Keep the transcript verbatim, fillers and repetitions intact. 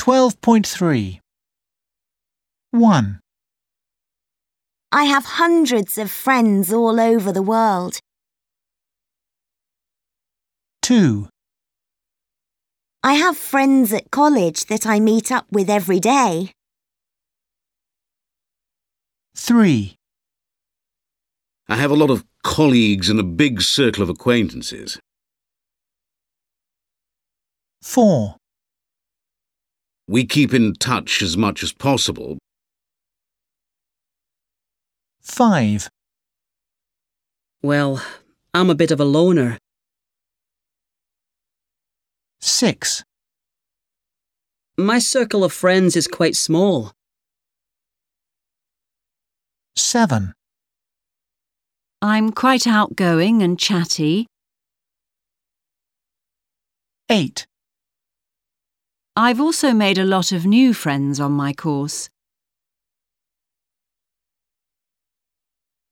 twelve point three. one. I have hundreds of friends all over the world. two. I have friends at college that I meet up with every day. three. I have a lot of colleagues and a big circle of acquaintances. four. We keep in touch as much as possible. five. Well, I'm a bit of a loner. six. My circle of friends is quite small. seven. I'm quite outgoing and chatty. eight. I've also made a lot of new friends on my course.